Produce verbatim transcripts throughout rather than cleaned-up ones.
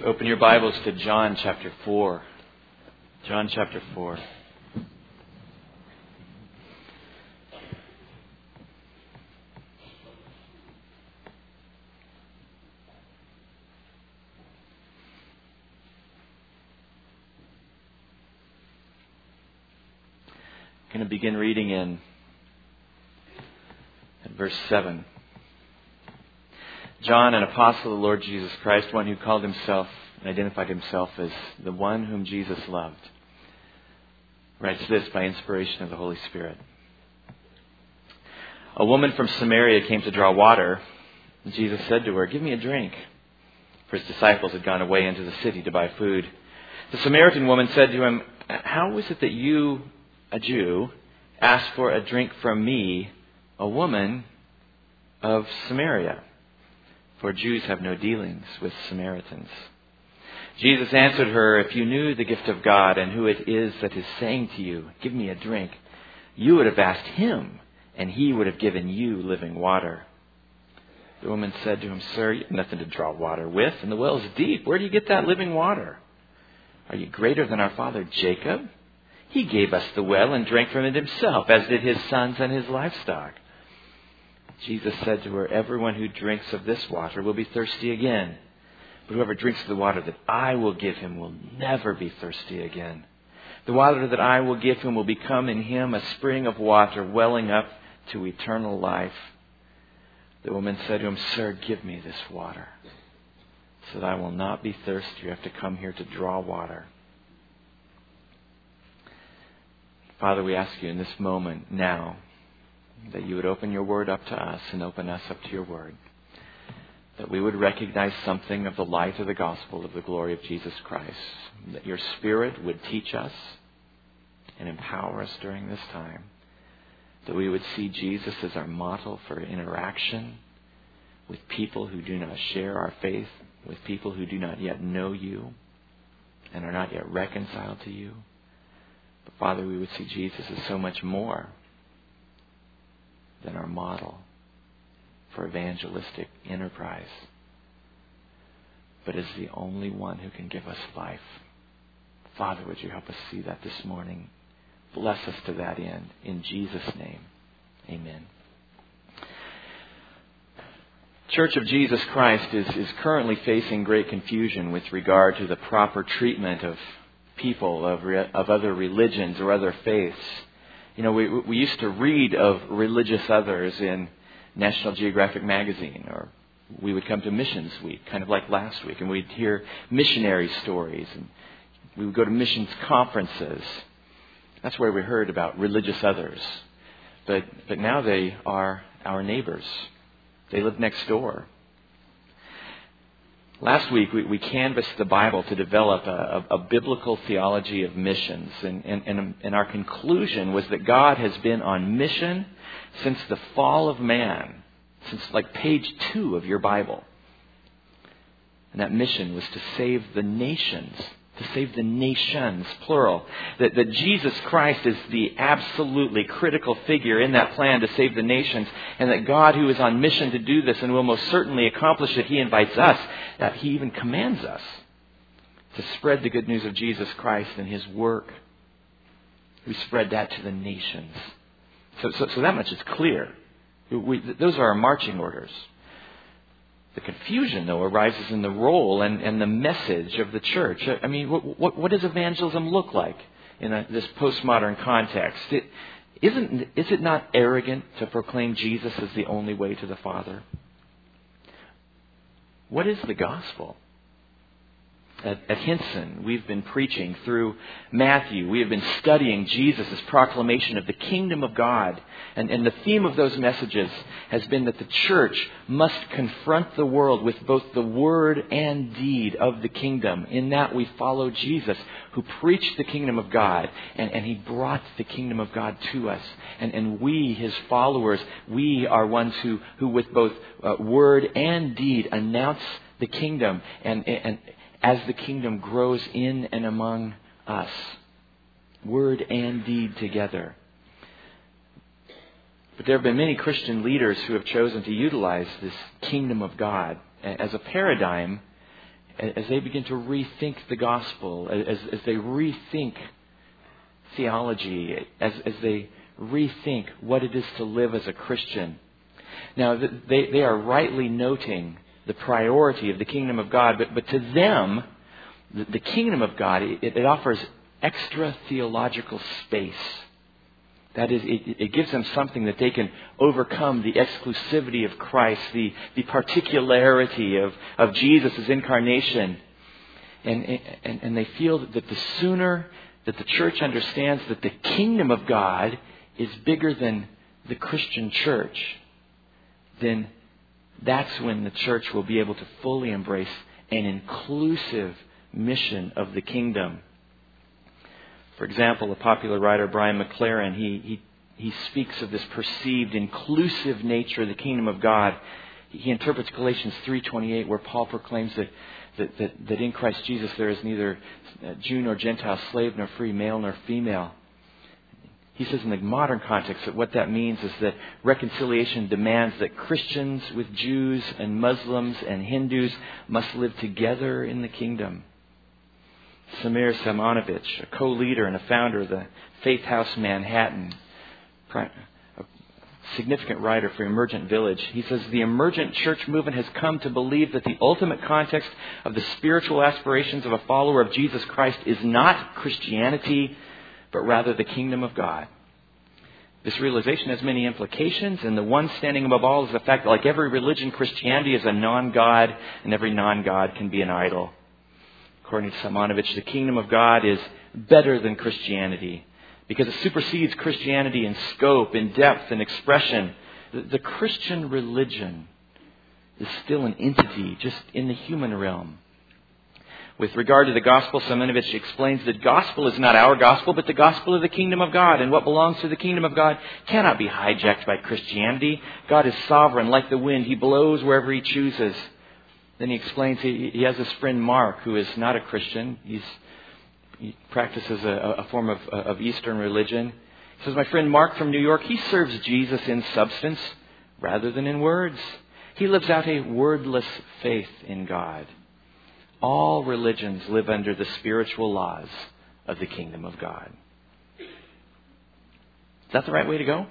Open your Bibles to John chapter four. John chapter four. I'm going to begin reading in at verse seven. John, an apostle of the Lord Jesus Christ, one who called himself and identified himself as the one whom Jesus loved, writes this by inspiration of the Holy Spirit. A woman from Samaria came to draw water, and Jesus said to her, "Give me a drink." For his disciples had gone away into the city to buy food. The Samaritan woman said to him, "How is it that you, a Jew, ask for a drink from me, a woman of Samaria? For Jews have no dealings with Samaritans." Jesus answered her, "If you knew the gift of God and who it is that is saying to you, 'Give me a drink,' you would have asked him, and he would have given you living water." The woman said to him, "Sir, you have nothing to draw water with, and the well is deep. Where do you get that living water? Are you greater than our father Jacob? He gave us the well and drank from it himself, as did his sons and his livestock." Jesus said to her, "Everyone who drinks of this water will be thirsty again. But whoever drinks of the water that I will give him will never be thirsty again. The water that I will give him will become in him a spring of water welling up to eternal life." The woman said to him, "Sir, give me this water, so that I will not be thirsty or have to come here to draw water." Father, we ask you in this moment now that you would open your word up to us and open us up to your word. That we would recognize something of the light of the gospel of the glory of Jesus Christ. That your Spirit would teach us and empower us during this time. That we would see Jesus as our model for interaction with people who do not share our faith, with people who do not yet know you and are not yet reconciled to you. But Father, we would see Jesus as so much more than our model for evangelistic enterprise, but as the only one who can give us life. Father, would you help us see that this morning? Bless us to that end. In Jesus' name, amen. Church of Jesus Christ is, is currently facing great confusion with regard to the proper treatment of people of, re, of other religions or other faiths. You know, we, we used to read of religious others in National Geographic magazine, or we would come to Missions Week, kind of like last week, and we'd hear missionary stories, and we would go to missions conferences. That's where we heard about religious others. But but now they are our neighbors. They live next door. Last week, we, we canvassed the Bible to develop a, a, a biblical theology of missions. And, and, and, and our conclusion was that God has been on mission since the fall of man, since like page two of your Bible. And that mission was to save the nations, to save the nations, plural. That, that Jesus Christ is the absolutely critical figure in that plan to save the nations. And that God, who is on mission to do this and will most certainly accomplish it, He invites us, that He even commands us to spread the good news of Jesus Christ and His work. We spread that to the nations. So, so, so that much is clear. We, those are our marching orders. The confusion, though, arises in the role and, and the message of the church. I mean, what, what, what does evangelism look like in a, this postmodern context? It, isn't, is it not arrogant to proclaim Jesus as the only way to the Father? What is the gospel? At, at Hinson, we've been preaching through Matthew. We have been studying Jesus' proclamation of the kingdom of God. And, and the theme of those messages has been that the church must confront the world with both the word and deed of the kingdom. In that we follow Jesus, who preached the kingdom of God. And, and He brought the kingdom of God to us. And, and we, His followers, we are ones who, who with both uh, word and deed announce the kingdom. And, and as the kingdom grows in and among us, word and deed together. But there have been many Christian leaders who have chosen to utilize this kingdom of God as a paradigm as they begin to rethink the gospel, as, as they rethink theology, as, as they rethink what it is to live as a Christian. Now, they, they are rightly noting the priority of the kingdom of God, but, but to them, the, the kingdom of God, it, it offers extra theological space. That is, it, it gives them something that they can overcome the exclusivity of Christ, the, the particularity of, of Jesus' incarnation. And, and, and they feel that the sooner that the church understands that the kingdom of God is bigger than the Christian church, then that's when the church will be able to fully embrace an inclusive mission of the kingdom. For example, a popular writer, Brian McLaren, he, he, he speaks of this perceived inclusive nature of the kingdom of God. He interprets Galatians three twenty-eight, where Paul proclaims that, that, that, that in Christ Jesus there is neither Jew nor Gentile, slave nor free, male nor female. He says in the modern context that what that means is that reconciliation demands that Christians with Jews and Muslims and Hindus must live together in the kingdom. Samir Simonovich, a co-leader and a founder of the Faith House Manhattan, a significant writer for Emergent Village, he says the emergent church movement has come to believe that the ultimate context of the spiritual aspirations of a follower of Jesus Christ is not Christianity, but rather the kingdom of God. This realization has many implications, and the one standing above all is the fact that, like every religion, Christianity is a non-God, and every non-God can be an idol. According to Simonovich, the kingdom of God is better than Christianity because it supersedes Christianity in scope, in depth, and expression. The, the Christian religion is still an entity just in the human realm. With regard to the gospel, Simonovich explains that gospel is not our gospel, but the gospel of the kingdom of God. And what belongs to the kingdom of God cannot be hijacked by Christianity. God is sovereign, like the wind. He blows wherever He chooses. Then he explains he, he has this friend Mark who is not a Christian. He's, he practices a, a form of, of Eastern religion. He says, my friend Mark from New York, he serves Jesus in substance rather than in words. He lives out a wordless faith in God. All religions live under the spiritual laws of the kingdom of God. Is that the right way to go?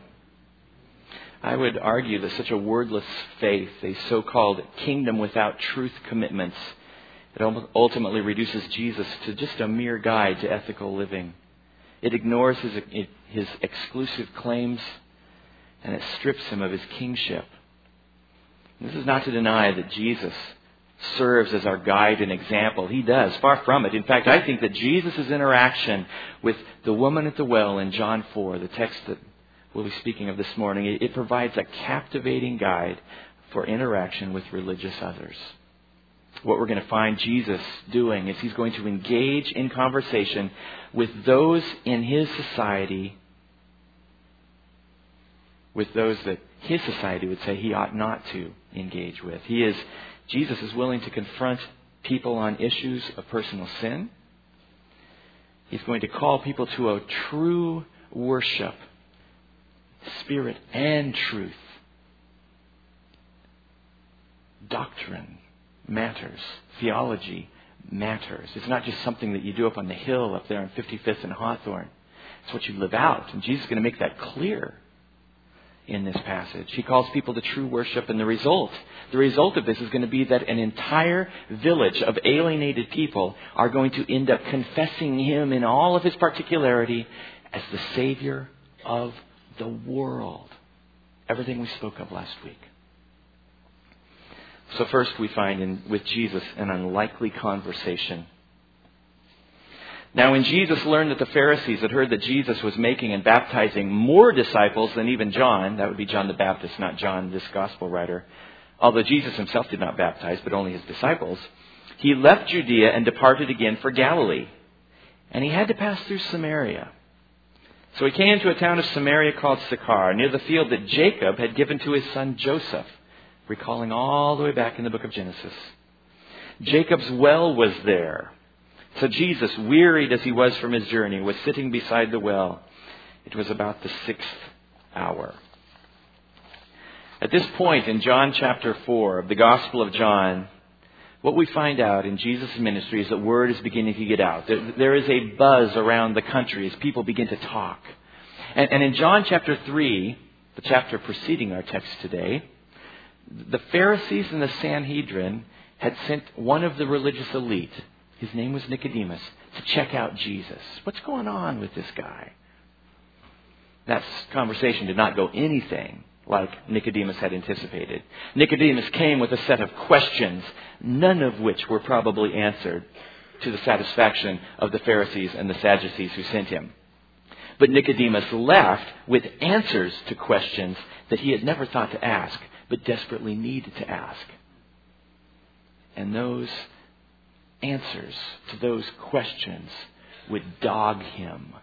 I would argue that such a wordless faith, a so-called kingdom without truth commitments, it ultimately reduces Jesus to just a mere guide to ethical living. It ignores his, his exclusive claims, and it strips him of his kingship. This is not to deny that Jesus serves as our guide and example. He does. Far from it. In fact, I think that Jesus' interaction with the woman at the well in John four, the text that we'll be speaking of this morning, it, it provides a captivating guide for interaction with religious others. What we're going to find Jesus doing is He's going to engage in conversation with those in His society, with those that His society would say He ought not to engage with. He is Jesus is willing to confront people on issues of personal sin. He's going to call people to a true worship, spirit and truth. Doctrine matters. Theology matters. It's not just something that you do up on the hill up there on fifty-fifth and Hawthorne. It's what you live out. And Jesus is going to make that clear in this passage. He calls people to true worship, and the result, the result of this is going to be that an entire village of alienated people are going to end up confessing Him in all of His particularity as the Savior of the world. Everything we spoke of last week. So first we find in with Jesus an unlikely conversation. Now when Jesus learned that the Pharisees had heard that Jesus was making and baptizing more disciples than even John, that would be John the Baptist, not John, this gospel writer, although Jesus Himself did not baptize, but only His disciples, He left Judea and departed again for Galilee. And He had to pass through Samaria. So He came to a town of Samaria called Sychar, near the field that Jacob had given to his son Joseph, recalling all the way back in the book of Genesis. Jacob's well was there. So Jesus, wearied as He was from His journey, was sitting beside the well. It was about the sixth hour. At this point in John chapter four of the Gospel of John, what we find out in Jesus' ministry is that word is beginning to get out. There, there is a buzz around the country as people begin to talk. And, and in John chapter three, the chapter preceding our text today, the Pharisees and the Sanhedrin had sent one of the religious elite, his name was Nicodemus, to check out Jesus. What's going on with this guy? That conversation did not go anything like Nicodemus had anticipated. Nicodemus came with a set of questions, none of which were probably answered to the satisfaction of the Pharisees and the Sadducees who sent him. But Nicodemus left with answers to questions that he had never thought to ask, but desperately needed to ask. And those answers to those questions would dog him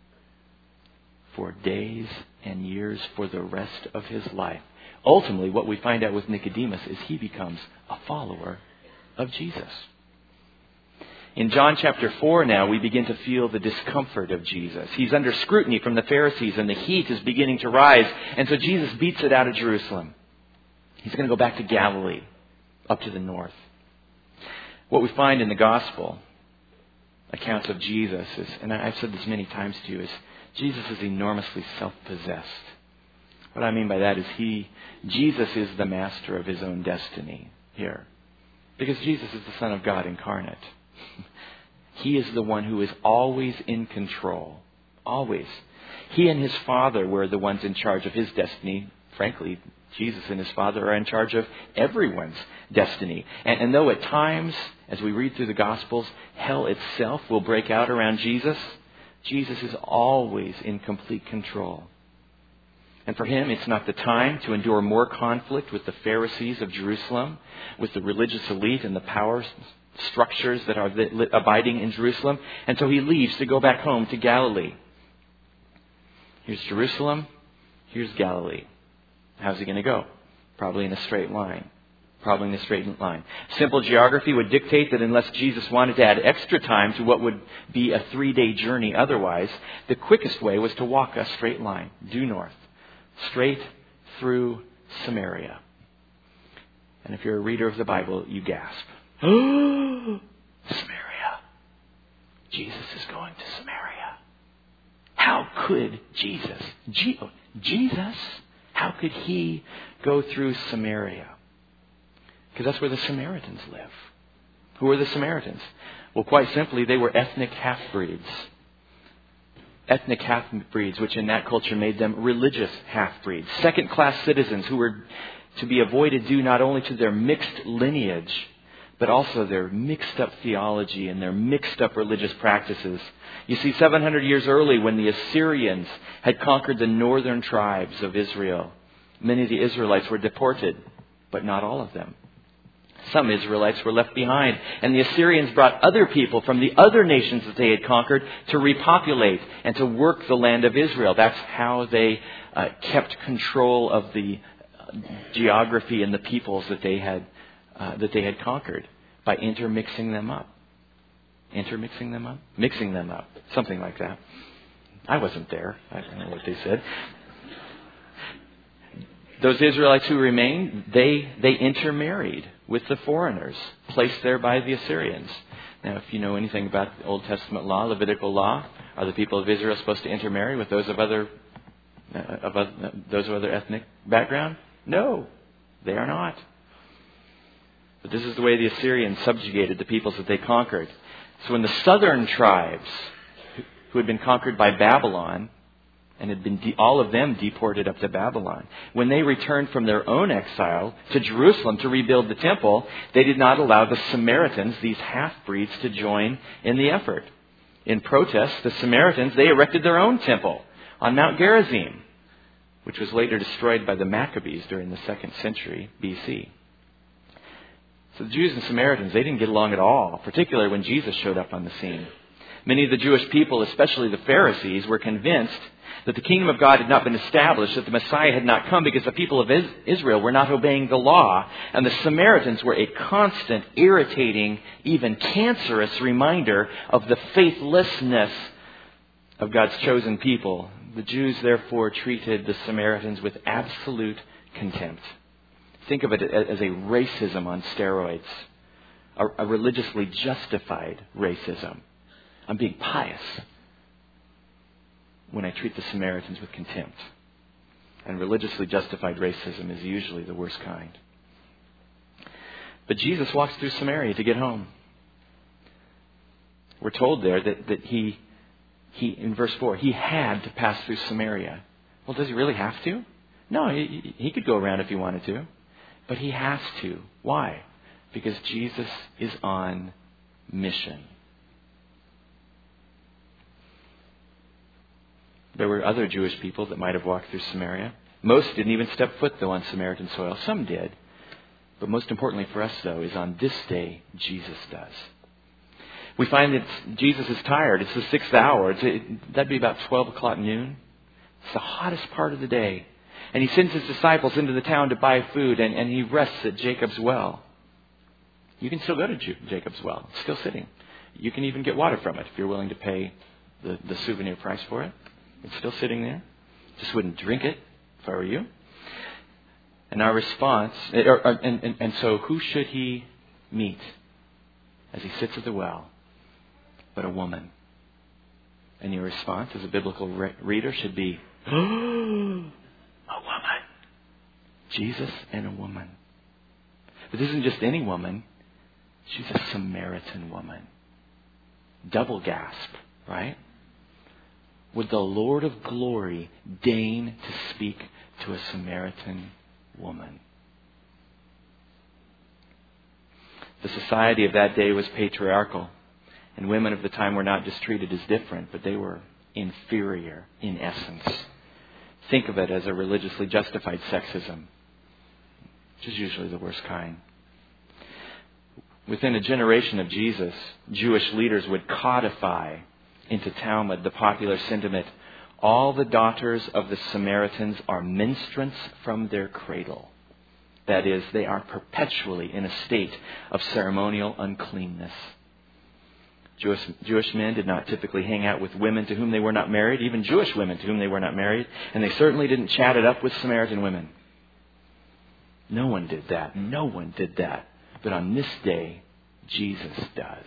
for days and years, for the rest of his life. Ultimately, what we find out with Nicodemus is he becomes a follower of Jesus. In John chapter four now, we begin to feel the discomfort of Jesus. He's under scrutiny from the Pharisees and the heat is beginning to rise. And so Jesus beats it out of Jerusalem. He's going to go back to Galilee, up to the north. What we find in the gospel accounts of Jesus is, and I've said this many times to you, is Jesus is enormously self-possessed. What I mean by that is he, Jesus is the master of his own destiny here. Because Jesus is the Son of God incarnate. He is the one who is always in control. Always. He and his Father were the ones in charge of his destiny. Frankly, Jesus and his Father are in charge of everyone's destiny. And, and though at times, as we read through the Gospels, hell itself will break out around Jesus, Jesus is always in complete control. And for him, it's not the time to endure more conflict with the Pharisees of Jerusalem, with the religious elite and the power structures that are abiding in Jerusalem. And so he leaves to go back home to Galilee. Here's Jerusalem. Here's Galilee. How's he going to go? Probably in a straight line. Probably in a straight line. Simple geography would dictate that unless Jesus wanted to add extra time to what would be a three-day journey otherwise, the quickest way was to walk a straight line, due north, straight through Samaria. And if you're a reader of the Bible, you gasp. Oh, Samaria. Jesus is going to Samaria. How could Jesus, Je- Jesus, how could he go through Samaria? Because that's where the Samaritans live. Who are the Samaritans? Well, quite simply, they were ethnic half-breeds. Ethnic half-breeds, which in that culture made them religious half-breeds. Second-class citizens who were to be avoided due not only to their mixed lineage, but also their mixed-up theology and their mixed-up religious practices. You see, seven hundred years early, when the Assyrians had conquered the northern tribes of Israel, many of the Israelites were deported, but not all of them. Some Israelites were left behind, and the Assyrians brought other people from the other nations that they had conquered to repopulate and to work the land of Israel. That's how they uh, kept control of the geography and the peoples that they had uh, that they had conquered, by intermixing them up. Intermixing them up? Mixing them up. Something like that. I wasn't there. I don't know what they said. Those Israelites who remained, they, they intermarried with the foreigners placed there by the Assyrians. Now, if you know anything about the Old Testament law, Levitical law, are the people of Israel supposed to intermarry with those of other, uh, of other, those of other ethnic background? No, they are not. But this is the way the Assyrians subjugated the peoples that they conquered. So when the southern tribes, who had been conquered by Babylon, and had been de- all of them deported up to Babylon, when they returned from their own exile to Jerusalem to rebuild the temple, they did not allow the Samaritans, these half-breeds, to join in the effort. In protest, the Samaritans, they erected their own temple on Mount Gerizim, which was later destroyed by the Maccabees during the second century B C. So the Jews and Samaritans, they didn't get along at all, particularly when Jesus showed up on the scene. Many of the Jewish people, especially the Pharisees, were convinced that the kingdom of God had not been established, that the Messiah had not come because the people of Israel were not obeying the law. And the Samaritans were a constant, irritating, even cancerous reminder of the faithlessness of God's chosen people. The Jews, therefore, treated the Samaritans with absolute contempt. Think of it as a racism on steroids. a, a religiously justified racism. I'm being pious when I treat the Samaritans with contempt. And religiously justified racism is usually the worst kind. But Jesus walks through Samaria to get home. We're told there that, that he, he, in verse four, he had to pass through Samaria. Well, does he really have to? No, he, he could go around if he wanted to. But he has to. Why? Because Jesus is on mission. There were other Jewish people that might have walked through Samaria. Most didn't even step foot, though, on Samaritan soil. Some did. But most importantly for us, though, is on this day, Jesus does. We find that Jesus is tired. It's the sixth hour. It's, it, that'd be about twelve o'clock noon. It's the hottest part of the day. And he sends his disciples into the town to buy food, and, and he rests at Jacob's well. You can still go to J- Jacob's well. It's still sitting. You can even get water from it if you're willing to pay the, the souvenir price for it. It's still sitting there. Just wouldn't drink it if I were you. And our response, or, or, and, and, and so who should he meet as he sits at the well but a woman? And your response as a biblical re- reader should be, oh, a woman. Jesus and a woman. But this isn't just any woman. She's a Samaritan woman. Double gasp, right? Would the Lord of glory deign to speak to a Samaritan woman? The society of that day was patriarchal, and women of the time were not just treated as different, but they were inferior in essence. Think of it as a religiously justified sexism, which is usually the worst kind. Within a generation of Jesus, Jewish leaders would codify into Talmud the popular sentiment, all the daughters of the Samaritans are menstruants from their cradle. That is, they are perpetually in a state of ceremonial uncleanness. Jewish, Jewish men did not typically hang out with women to whom they were not married, even Jewish women to whom they were not married, and they certainly didn't chat it up with Samaritan women. No one did that. No one did that. But on this day, Jesus does.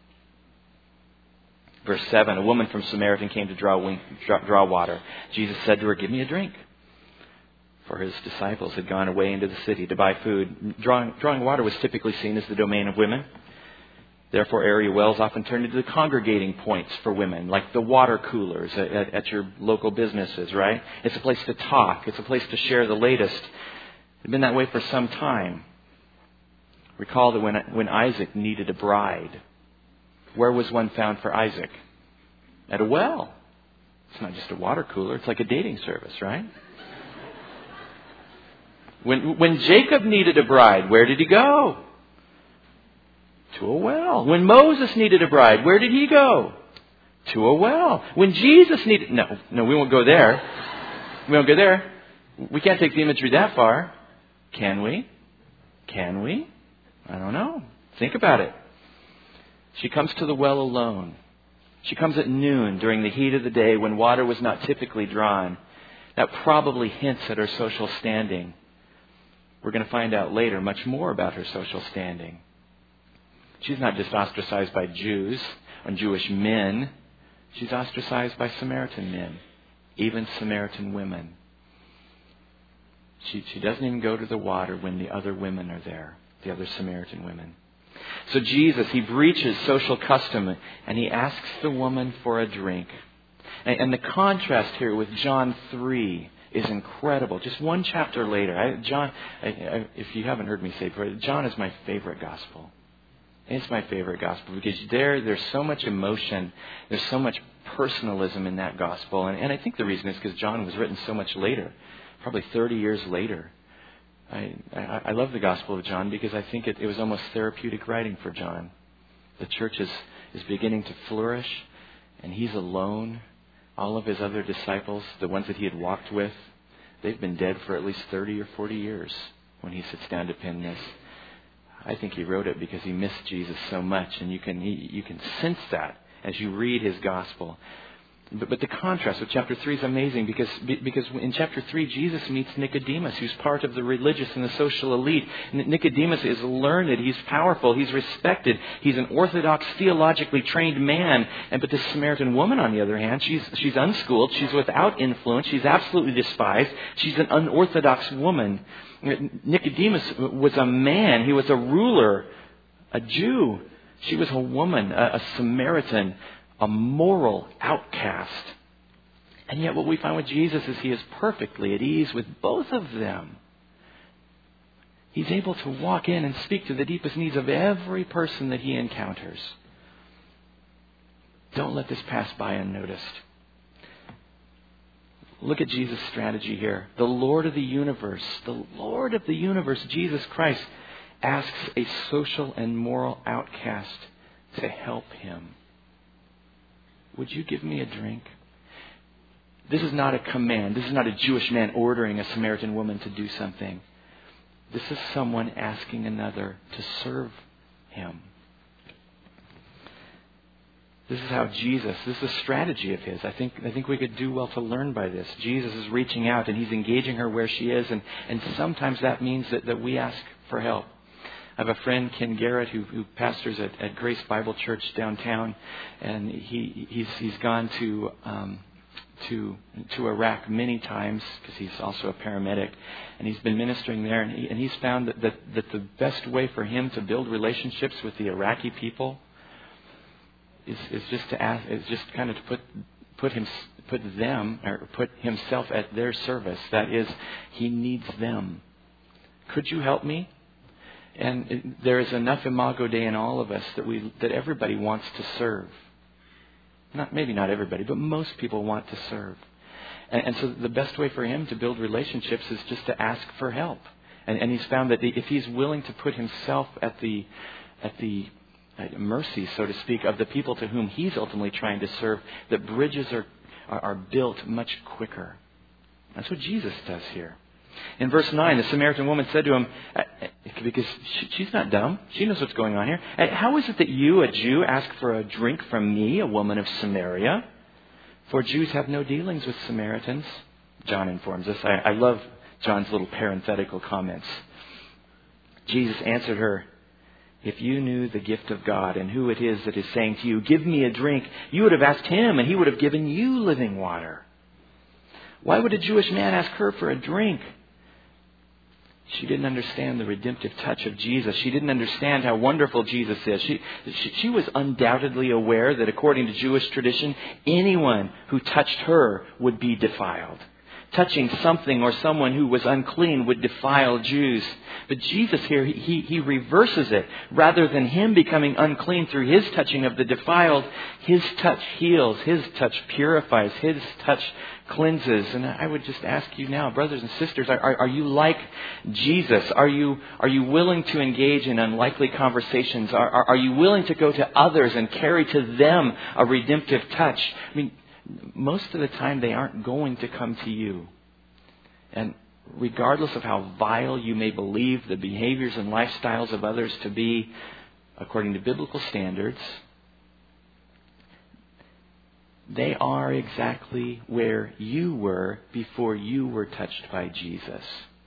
Verse seven, a woman from Samaritan came to draw, wing, draw, draw water. Jesus said to her, give me a drink. For his disciples had gone away into the city to buy food. Drawing, drawing water was typically seen as the domain of women. Therefore, area wells often turned into the congregating points for women, like the water coolers at, at, at your local businesses, right? It's a place to talk. It's a place to share the latest. It's been that way for some time. Recall that when, when Isaac needed a bride, where was one found for Isaac? At a well. It's not just a water cooler. It's like a dating service, right? When, when Jacob needed a bride, where did he go? To a well. When Moses needed a bride, where did he go? To a well. When Jesus needed... No, no, we won't go there. We won't go there. We can't take the imagery that far. Can we? Can we? I don't know. Think about it. She comes to the well alone. She comes at noon during the heat of the day when water was not typically drawn. That probably hints at her social standing. We're going to find out later much more about her social standing. She's not just ostracized by Jews and Jewish men. She's ostracized by Samaritan men, even Samaritan women. She, she doesn't even go to the water when the other women are there, the other Samaritan women. So Jesus, he breaches social custom and he asks the woman for a drink. And, and the contrast here with John three is incredible. Just one chapter later, I, John, I, I, if you haven't heard me say before, John is my favorite gospel. It's my favorite gospel because there, there's so much emotion, there's so much personalism in that gospel. And, and I think the reason is because John was written so much later, probably thirty years later. I, I, I love the Gospel of John because I think it, it was almost therapeutic writing for John. The church is, is beginning to flourish, and he's alone. All of his other disciples, the ones that he had walked with, they've been dead for at least thirty or forty years when he sits down to pen this. I think he wrote it because he missed Jesus so much, and you can he, you can sense that as you read his Gospel. But, but the contrast with chapter three is amazing because, because in chapter three, Jesus meets Nicodemus, who's part of the religious and the social elite. Nicodemus is learned, he's powerful, he's respected, he's an orthodox, theologically trained man. And but this Samaritan woman, on the other hand, she's, she's unschooled, she's without influence, she's absolutely despised, she's an unorthodox woman. Nicodemus was a man, he was a ruler, a Jew. She was a woman, a, a Samaritan, a moral outcast. And yet what we find with Jesus is he is perfectly at ease with both of them. He's able to walk in and speak to the deepest needs of every person that he encounters. Don't let this pass by unnoticed. Look at Jesus' strategy here. The Lord of the universe, the Lord of the universe, Jesus Christ, asks a social and moral outcast to help him. Would you give me a drink? This is not a command. This is not a Jewish man ordering a Samaritan woman to do something. This is someone asking another to serve him. This is how Jesus, this is a strategy of his. I think I think we could do well to learn by this. Jesus is reaching out and he's engaging her where she is. And, and sometimes that means that, that we ask for help. I have a friend, Ken Garrett, who, who pastors at, at Grace Bible Church downtown, and he he's he's gone to um, to to Iraq many times because he's also a paramedic, and he's been ministering there, and, he, and he's found that, that that the best way for him to build relationships with the Iraqi people is is just to ask, is just kind of to put put him put them or put himself at their service. That is, he needs them. Could you help me? And there is enough imago Dei in all of us that we that everybody wants to serve. Not maybe not everybody, but most people want to serve. And, and so the best way for him to build relationships is just to ask for help. And, and he's found that if he's willing to put himself at the at the mercy, so to speak, of the people to whom he's ultimately trying to serve, that bridges are are, are built much quicker. That's what Jesus does here. In verse nine, the Samaritan woman said to him, because she's not dumb, she knows what's going on here. How is it that you, a Jew, ask for a drink from me, a woman of Samaria? For Jews have no dealings with Samaritans. John informs us. I, I love John's little parenthetical comments. Jesus answered her, if you knew the gift of God and who it is that is saying to you, give me a drink, you would have asked him and he would have given you living water. Why would a Jewish man ask her for a drink? She didn't understand the redemptive touch of Jesus. She didn't understand how wonderful Jesus is. She, she, she was undoubtedly aware that according to Jewish tradition, anyone who touched her would be defiled. Touching something or someone who was unclean would defile Jews. But Jesus here, he, he, he reverses it. Rather than him becoming unclean through his touching of the defiled, his touch heals, his touch purifies, his touch cleanses. And I would just ask you now, brothers and sisters, are, are, are you like Jesus? Are you are you willing to engage in unlikely conversations? Are, are, are you willing to go to others and carry to them a redemptive touch? I mean, most of the time they aren't going to come to you. And regardless of how vile you may believe the behaviors and lifestyles of others to be, according to biblical standards, they are exactly where you were before you were touched by Jesus.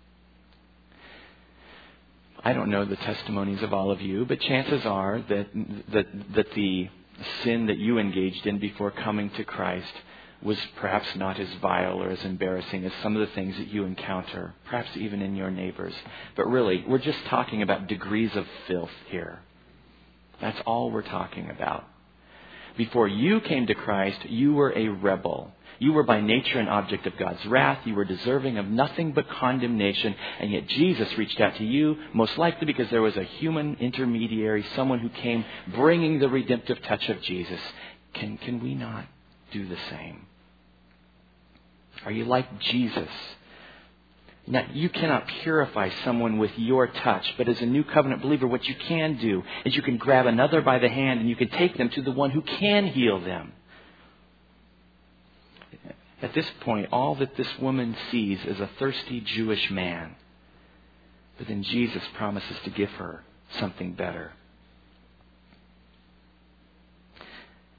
I don't know the testimonies of all of you, but chances are that that, that the sin that you engaged in before coming to Christ was perhaps not as vile or as embarrassing as some of the things that you encounter, perhaps even in your neighbors. But really, we're just talking about degrees of filth here. That's all we're talking about. Before you came to Christ, you were a rebel. You were by nature an object of God's wrath. You were deserving of nothing but condemnation. And yet Jesus reached out to you, most likely because there was a human intermediary, someone who came bringing the redemptive touch of Jesus. Can, can we not do the same? Are you like Jesus? Now, you cannot purify someone with your touch, but as a new covenant believer, what you can do is you can grab another by the hand and you can take them to the one who can heal them. At this point, all that this woman sees is a thirsty Jewish man. But then Jesus promises to give her something better.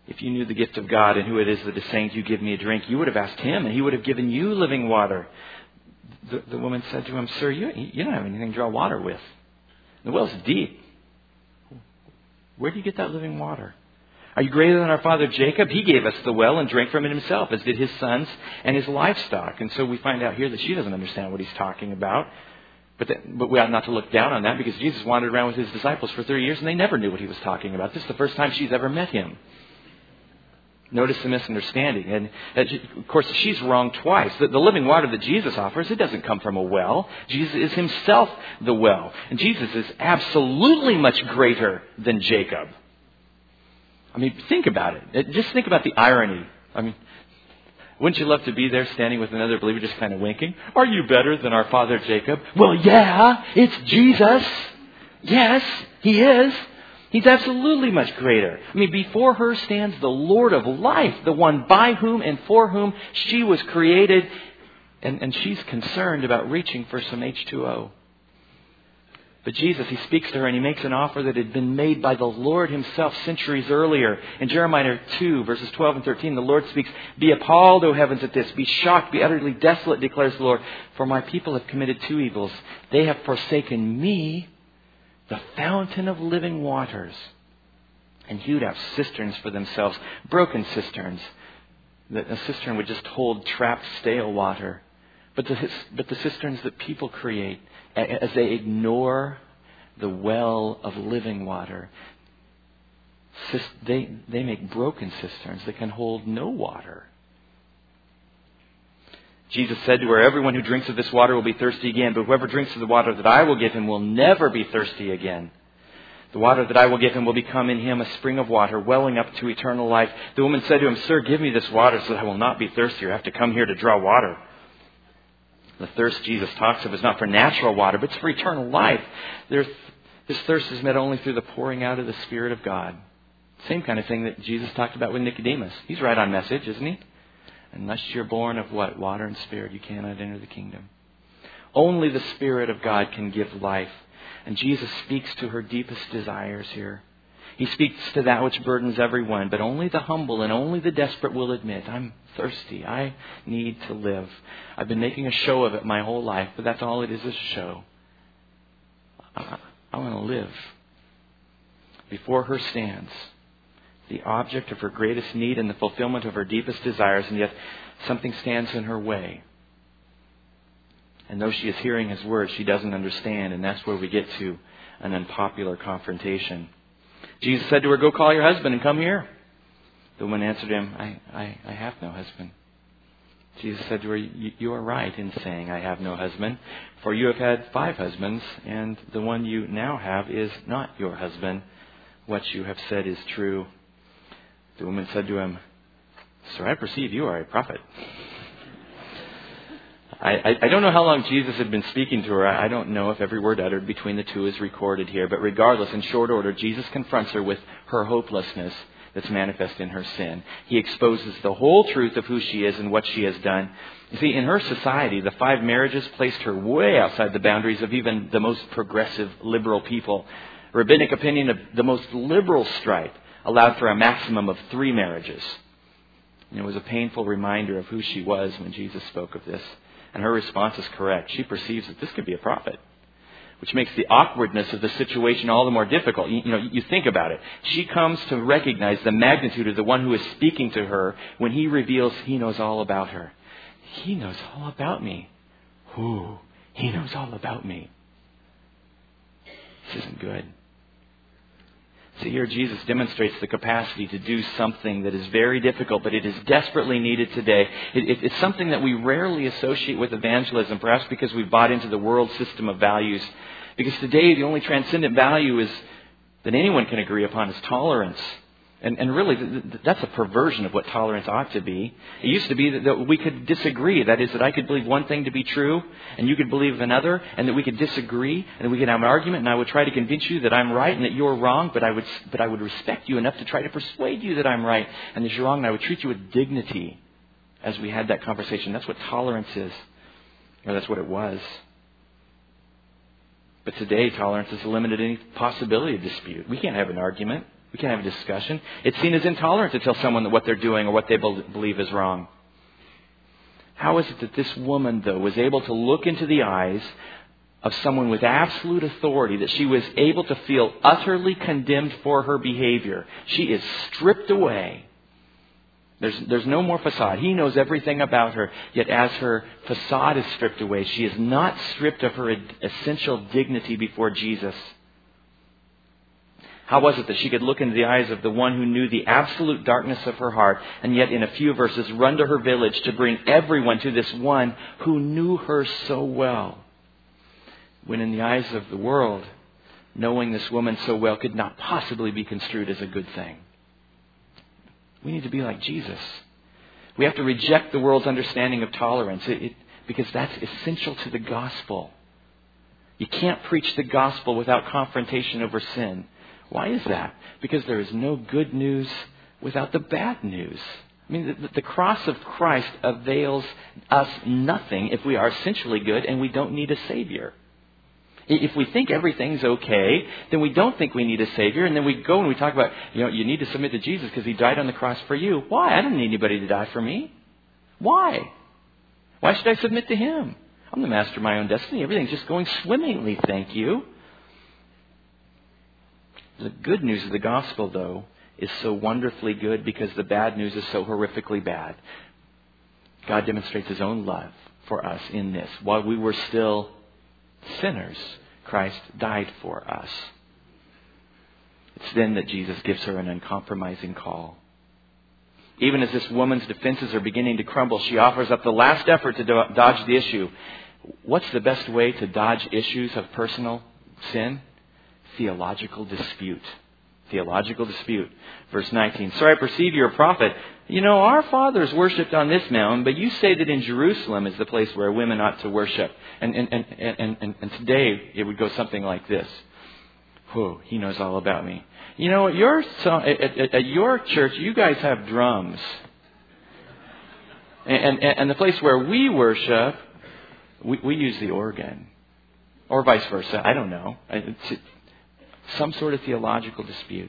If you knew the gift of God and who it is that is saying to you, give me a drink, you would have asked him and he would have given you living water. The, the woman said to him, sir, you, you don't have anything to draw water with. The well's deep. Where do you get that living water? Are you greater than our father Jacob? He gave us the well and drank from it himself, as did his sons and his livestock. And so we find out here that she doesn't understand what he's talking about. But, that, but we ought not to look down on that, because Jesus wandered around with his disciples for thirty years and they never knew what he was talking about. This is the first time she's ever met him. Notice the misunderstanding. And of course, she's wrong twice. The, the living water that Jesus offers, it doesn't come from a well. Jesus is himself the well. And Jesus is absolutely much greater than Jacob. I mean, think about it. Just think about the irony. I mean, wouldn't you love to be there standing with another believer just kind of winking? Are you better than our father Jacob? Well, yeah, it's Jesus. Yes, he is. He's absolutely much greater. I mean, before her stands the Lord of life, the one by whom and for whom she was created. And, and she's concerned about reaching for some H two O. But Jesus, he speaks to her and he makes an offer that had been made by the Lord himself centuries earlier. In Jeremiah two, verses twelve and thirteen, the Lord speaks, be appalled, O heavens, at this. Be shocked, be utterly desolate, declares the Lord. For my people have committed two evils. They have forsaken me, the fountain of living waters, and hewed out cisterns for themselves, broken cisterns. A cistern would just hold trapped stale water. But the, but the cisterns that people create, as they ignore the well of living water, they, they make broken cisterns that can hold no water. Jesus said to her, everyone who drinks of this water will be thirsty again, but whoever drinks of the water that I will give him will never be thirsty again. The water that I will give him will become in him a spring of water, welling up to eternal life. The woman said to him, sir, give me this water so that I will not be thirsty or have to come here to draw water. The thirst Jesus talks of is not for natural water, but it's for eternal life. There's, this thirst is met only through the pouring out of the Spirit of God. Same kind of thing that Jesus talked about with Nicodemus. He's right on message, isn't he? Unless you're born of what? Water and Spirit, you cannot enter the kingdom. Only the Spirit of God can give life. And Jesus speaks to her deepest desires here. He speaks to that which burdens everyone, but only the humble and only the desperate will admit, I'm thirsty. I need to live. I've been making a show of it my whole life, but that's all it is, is a show. I, I want to live. Before her stands the object of her greatest need and the fulfillment of her deepest desires, and yet something stands in her way. And though she is hearing his words, she doesn't understand, and that's where we get to an unpopular confrontation. Jesus said to her, go call your husband and come here. The woman answered him, I, I, I have no husband. Jesus said to her, you are right in saying, I have no husband, for you have had five husbands, and the one you now have is not your husband. What you have said is true. The woman said to him, sir, I perceive you are a prophet. I, I, I don't know how long Jesus had been speaking to her. I don't know if every word uttered between the two is recorded here. But regardless, in short order, Jesus confronts her with her hopelessness that's manifest in her sin. He exposes the whole truth of who she is and what she has done. You see, in her society, the five marriages placed her way outside the boundaries of even the most progressive liberal people. Rabbinic opinion of the most liberal stripe allowed for a maximum of three marriages. And it was a painful reminder of who she was when Jesus spoke of this. And her response is correct. She perceives that this could be a prophet, which makes the awkwardness of the situation all the more difficult. You, you know, you think about it. She comes to recognize the magnitude of the one who is speaking to her when he reveals he knows all about her. He knows all about me. Ooh, he knows all about me. This isn't good. See, here Jesus demonstrates the capacity to do something that is very difficult, but it is desperately needed today. It, it, it's something that we rarely associate with evangelism, perhaps because we've bought into the world system of values. Because today the only transcendent value is that anyone can agree upon is tolerance. And, and really, that's a perversion of what tolerance ought to be. It used to be that, that we could disagree. That is, that I could believe one thing to be true, and you could believe another, and that we could disagree, and we could have an argument, and I would try to convince you that I'm right and that you're wrong, but I would but I would respect you enough to try to persuade you that I'm right and that you're wrong, and I would treat you with dignity as we had that conversation. That's what tolerance is, or that's what it was. But today, tolerance has eliminated any possibility of dispute. We can't have an argument. We can't have a discussion. It's seen as intolerant to tell someone that what they're doing or what they believe is wrong. How is it that this woman, though, was able to look into the eyes of someone with absolute authority, that she was able to feel utterly condemned for her behavior? She is stripped away. There's, there's no more facade. He knows everything about her. Yet as her facade is stripped away, she is not stripped of her essential dignity before Jesus. How was it that she could look into the eyes of the one who knew the absolute darkness of her heart, and yet in a few verses run to her village to bring everyone to this one who knew her so well? When in the eyes of the world, knowing this woman so well could not possibly be construed as a good thing. We need to be like Jesus. We have to reject the world's understanding of tolerance it, it, because that's essential to the gospel. You can't preach the gospel without confrontation over sin. Why is that? Because there is no good news without the bad news. I mean, the, the cross of Christ avails us nothing if we are essentially good and we don't need a Savior. If we think everything's okay, then we don't think we need a Savior. And then we go and we talk about, you know, you need to submit to Jesus because He died on the cross for you. Why? I don't need anybody to die for me. Why? Why should I submit to Him? I'm the master of my own destiny. Everything's just going swimmingly, thank you. The good news of the gospel, though, is so wonderfully good because the bad news is so horrifically bad. God demonstrates His own love for us in this. While we were still sinners, Christ died for us. It's then that Jesus gives her an uncompromising call. Even as this woman's defenses are beginning to crumble, she offers up the last effort to do- dodge the issue. What's the best way to dodge issues of personal sin? Theological dispute. Theological dispute. Verse nineteen. Sir, I perceive you're a prophet. You know, our fathers worshipped on this mountain, but you say that in Jerusalem is the place where women ought to worship. And and, and, and, and, and today it would go something like this. Whoa, he knows all about me. You know, at your, at, at, at your church, you guys have drums. And, and, and the place where we worship, we, we use the organ. Or vice versa. I don't know. It's, some sort of theological dispute.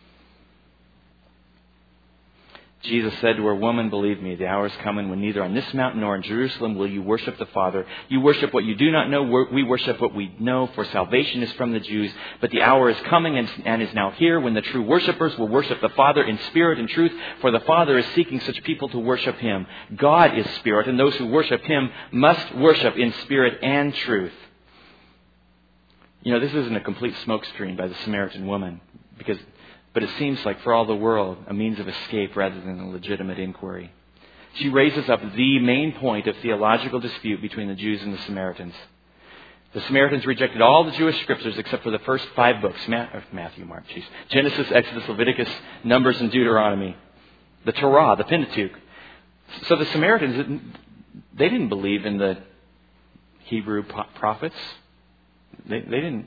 Jesus said to her, Woman, believe me, the hour is coming when neither on this mountain nor in Jerusalem will you worship the Father. You worship what you do not know. We worship what we know, for salvation is from the Jews. But the hour is coming and, and is now here when the true worshipers will worship the Father in spirit and truth. For the Father is seeking such people to worship Him. God is spirit, and those who worship Him must worship in spirit and truth. You know, this isn't a complete smokescreen by the Samaritan woman, because, but it seems like for all the world a means of escape rather than a legitimate inquiry. She raises up the main point of theological dispute between the Jews and the Samaritans. The Samaritans rejected all the Jewish scriptures except for the first five books, Matthew, Mark, geez, Genesis, Exodus, Leviticus, Numbers, and Deuteronomy, the Torah, the Pentateuch. So the Samaritans, they didn't believe in the Hebrew prophets. They, they didn't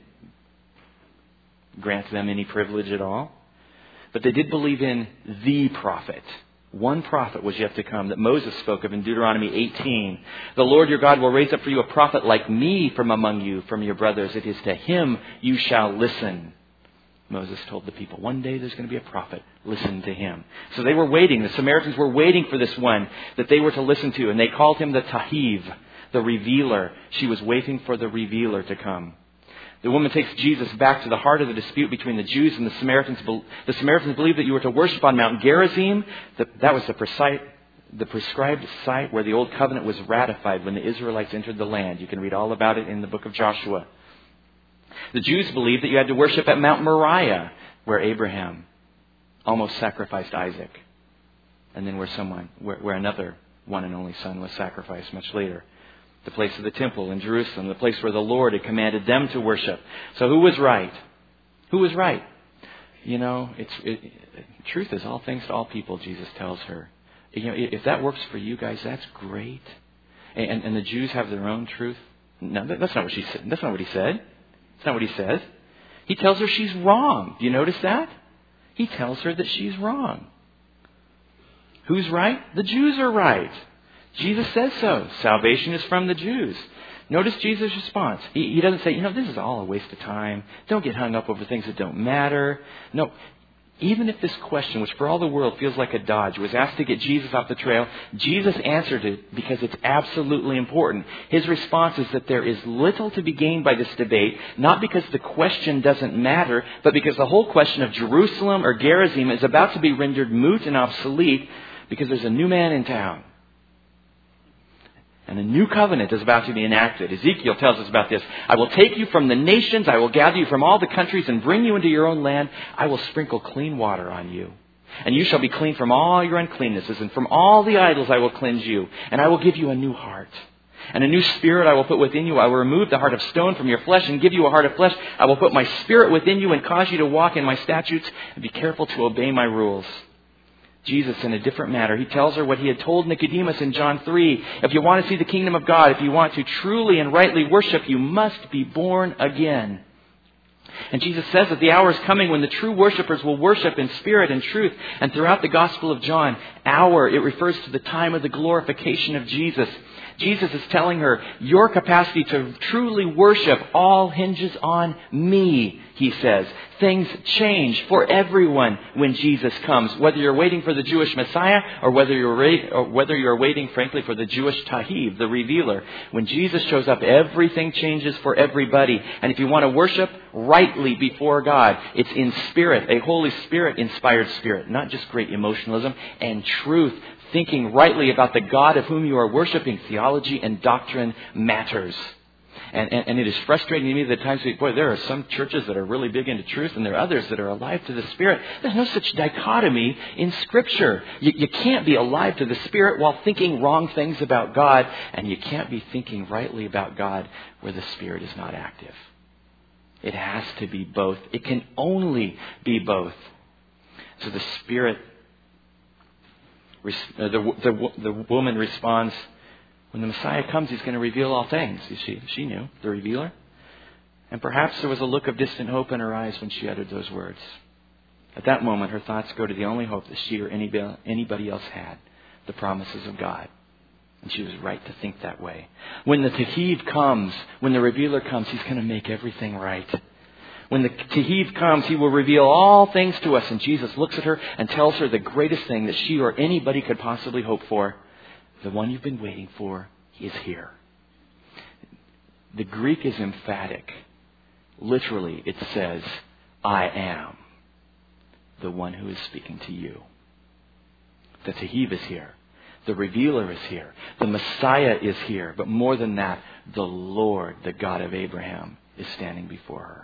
grant them any privilege at all. But they did believe in the prophet. One prophet was yet to come that Moses spoke of in Deuteronomy eighteen. The Lord your God will raise up for you a prophet like me from among you, from your brothers. It is to him you shall listen. Moses told the people, one day there's going to be a prophet. Listen to him. So they were waiting. The Samaritans were waiting for this one that they were to listen to. And they called him the Tahiv, the revealer. She was waiting for the revealer to come. The woman takes Jesus back to the heart of the dispute between the Jews and the Samaritans. The Samaritans believed that you were to worship on Mount Gerizim. That was the precise, the prescribed site where the Old Covenant was ratified when the Israelites entered the land. You can read all about it in the book of Joshua. The Jews believed that you had to worship at Mount Moriah, where Abraham almost sacrificed Isaac. And then where someone, where, where another one and only son was sacrificed much later. The place of the temple in Jerusalem, the place where the Lord had commanded them to worship. So who was right? Who was right? You know, it's it, it, truth is all things to all people, Jesus tells her. You know, if that works for you guys, that's great. And, and the Jews have their own truth. No, that's not what she said. That's not what he said. That's not what he says. He tells her she's wrong. Do you notice that? He tells her that she's wrong. Who's right? The Jews are right. Jesus says so. Salvation is from the Jews. Notice Jesus' response. He, he doesn't say, you know, this is all a waste of time. Don't get hung up over things that don't matter. No. Even if this question, which for all the world feels like a dodge, was asked to get Jesus off the trail, Jesus answered it because it's absolutely important. His response is that there is little to be gained by this debate, not because the question doesn't matter, but because the whole question of Jerusalem or Gerizim is about to be rendered moot and obsolete because there's a new man in town. And a new covenant is about to be enacted. Ezekiel tells us about this. I will take you from the nations. I will gather you from all the countries and bring you into your own land. I will sprinkle clean water on you. And you shall be clean from all your uncleannesses. And from all the idols I will cleanse you. And I will give you a new heart. And a new spirit I will put within you. I will remove the heart of stone from your flesh and give you a heart of flesh. I will put my spirit within you and cause you to walk in my statutes and be careful to obey my rules. Jesus, in a different manner, he tells her what he had told Nicodemus in John three. If you want to see the kingdom of God, if you want to truly and rightly worship, you must be born again. And Jesus says that the hour is coming when the true worshipers will worship in spirit and truth. And throughout the Gospel of John, hour, it refers to the time of the glorification of Jesus. Jesus is telling her, your capacity to truly worship all hinges on me, he says. Things change for everyone when Jesus comes, whether you're waiting for the Jewish Messiah or whether you're ra- or whether you're waiting, frankly, for the Jewish Tahiv, the revealer. When Jesus shows up, everything changes for everybody. And if you want to worship rightly before God, it's in spirit, a Holy Spirit-inspired spirit, not just great emotionalism, and truth. Thinking rightly about the God of whom you are worshiping, theology and doctrine matters. And, and, and it is frustrating to me that at times, we, boy, there are some churches that are really big into truth and there are others that are alive to the Spirit. There's no such dichotomy in Scripture. You, you can't be alive to the Spirit while thinking wrong things about God, and you can't be thinking rightly about God where the Spirit is not active. It has to be both. It can only be both. So the Spirit The, the, the woman responds, when the Messiah comes, he's going to reveal all things. You see, she knew, the revealer. And perhaps there was a look of distant hope in her eyes when she uttered those words. At that moment, her thoughts go to the only hope that she or anybody else had, the promises of God. And she was right to think that way. When the Tahiv comes, when the revealer comes, he's going to make everything right. When the Tahiv comes, he will reveal all things to us. And Jesus looks at her and tells her the greatest thing that she or anybody could possibly hope for. The one you've been waiting for is here. The Greek is emphatic. Literally, it says, I am the one who is speaking to you. The Tahiv is here. The revealer is here. The Messiah is here. But more than that, the Lord, the God of Abraham, is standing before her.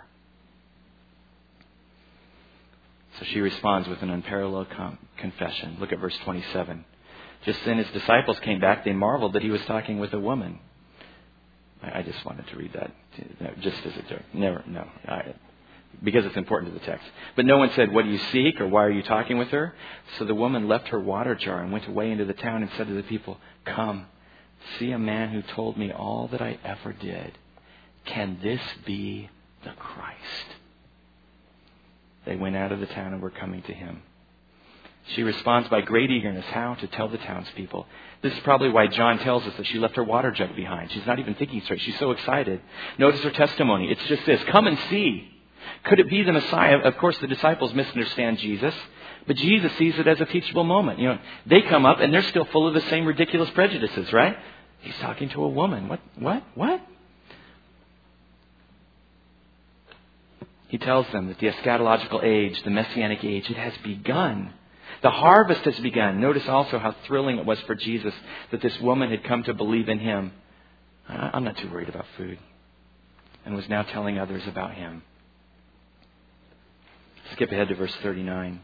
So she responds with an unparalleled com- confession. Look at verse twenty-seven. Just then his disciples came back. They marveled that he was talking with a woman. I, I just wanted to read that just as a joke. Never, no. I, because it's important to the text. But no one said, what do you seek? Or why are you talking with her? So the woman left her water jar and went away into the town and said to the people, come, see a man who told me all that I ever did. Can this be the Christ? They went out of the town and were coming to him. She responds by great eagerness how to tell the townspeople. This is probably why John tells us that she left her water jug behind. She's not even thinking straight. She's so excited. Notice her testimony. It's just this. Come and see. Could it be the Messiah? Of course, the disciples misunderstand Jesus. But Jesus sees it as a teachable moment. You know, they come up and they're still full of the same ridiculous prejudices, right? He's talking to a woman. What? What? What? He tells them that the eschatological age, the messianic age, it has begun. The harvest has begun. Notice also how thrilling it was for Jesus that this woman had come to believe in him. I'm not too worried about food. And was now telling others about him. Skip ahead to verse thirty-nine.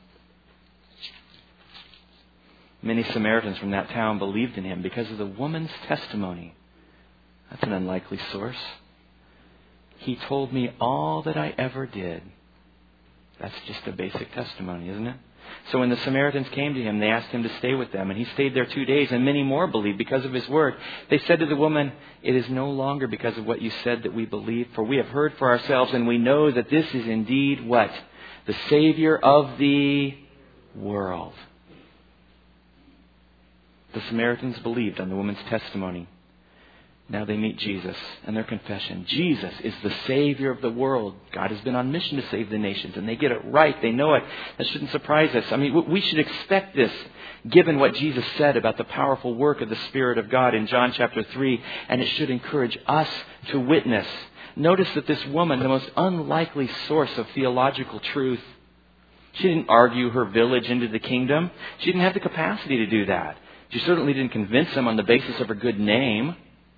Many Samaritans from that town believed in him because of the woman's testimony. That's an unlikely source. He told me all that I ever did. That's just a basic testimony, isn't it? So when the Samaritans came to him, they asked him to stay with them. And he stayed there two days, and many more believed because of his word. They said to the woman, it is no longer because of what you said that we believe, for we have heard for ourselves, and we know that this is indeed what? The Savior of the world. The Samaritans believed on the woman's testimony. Now they meet Jesus and their confession. Jesus is the Savior of the world. God has been on mission to save the nations, and they get it right. They know it. That shouldn't surprise us. I mean, we should expect this, given what Jesus said about the powerful work of the Spirit of God in John chapter three, and it should encourage us to witness. Notice that this woman, the most unlikely source of theological truth, she didn't argue her village into the kingdom. She didn't have the capacity to do that. She certainly didn't convince them on the basis of her good name.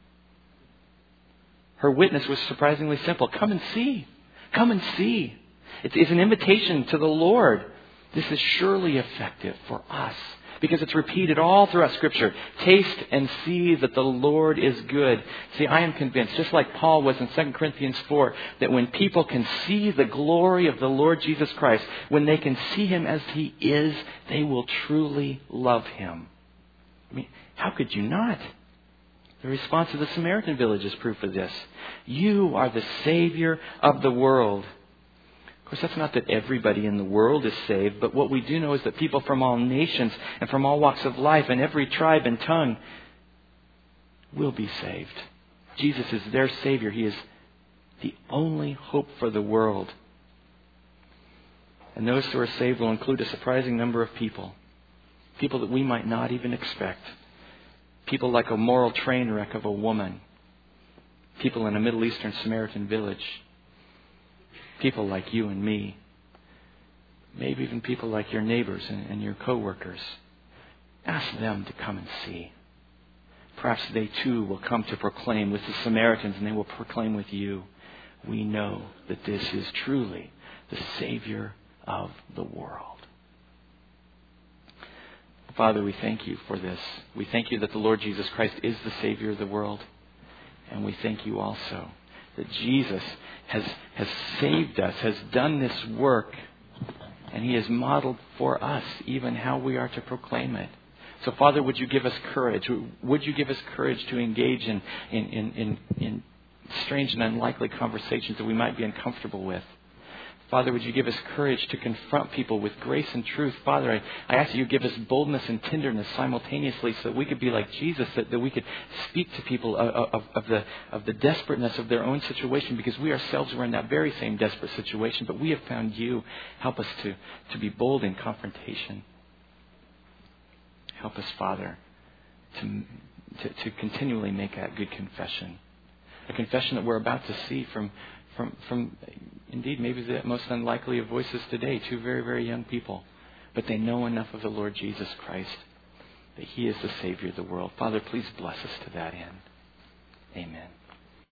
Her witness was surprisingly simple. Come and see. Come and see. It's, it's an invitation to the Lord. This is surely effective for us because it's repeated all throughout Scripture. Taste and see that the Lord is good. See, I am convinced, just like Paul was in Second Corinthians four, that when people can see the glory of the Lord Jesus Christ, when they can see Him as He is, they will truly love Him. I mean, how could you not? The response of the Samaritan village is proof of this. You are the Savior of the world. Of course, that's not that everybody in the world is saved, but what we do know is that people from all nations and from all walks of life and every tribe and tongue will be saved. Jesus is their Savior. He is the only hope for the world. And those who are saved will include a surprising number of people. People that we might not even expect. People like a moral train wreck of a woman. People in a Middle Eastern Samaritan village. People like you and me. Maybe even people like your neighbors and, and your co-workers. Ask them to come and see. Perhaps they too will come to proclaim with the Samaritans, and they will proclaim with you. We know that this is truly the Savior of the world. Father, we thank you for this. We thank you that the Lord Jesus Christ is the Savior of the world. And we thank you also that Jesus has, has saved us, has done this work, and He has modeled for us even how we are to proclaim it. So, Father, would you give us courage? Would you give us courage to engage in, in, in, in, in strange and unlikely conversations that we might be uncomfortable with? Father, would you give us courage to confront people with grace and truth? Father, I, I ask that you give us boldness and tenderness simultaneously so that we could be like Jesus, that, that we could speak to people of, of, of, the, of the desperateness of their own situation, because we ourselves were in that very same desperate situation, but we have found you. Help us to, to be bold in confrontation. Help us, Father, to, to, to continually make that good confession. A confession that we're about to see from From, from indeed, maybe the most unlikely of voices today, two very, very young people. But they know enough of the Lord Jesus Christ that He is the Savior of the world. Father, please bless us to that end. Amen.